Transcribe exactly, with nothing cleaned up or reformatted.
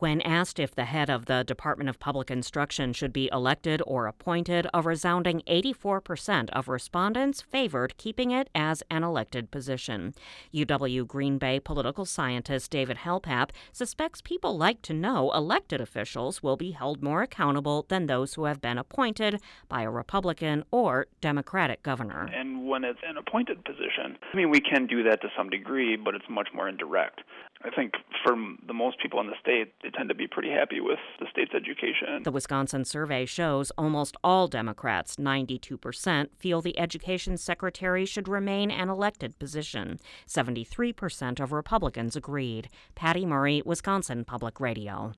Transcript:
When asked if the head of the Department of Public Instruction should be elected or appointed, a resounding eighty-four percent of respondents favored keeping it as an elected position. U W Green Bay political scientist David Helpap suspects people like to know elected officials will be held more accountable than those who have been appointed by a Republican or Democratic governor. And when it's an appointed position, I mean, we can do that to some degree, but it's much more indirect. I think for the most people in the state, they tend to be pretty happy with the state's education. The Wisconsin survey shows almost all Democrats, ninety-two percent, feel the education secretary should remain an elected position. seventy-three percent of Republicans agreed. Patty Murray, Wisconsin Public Radio.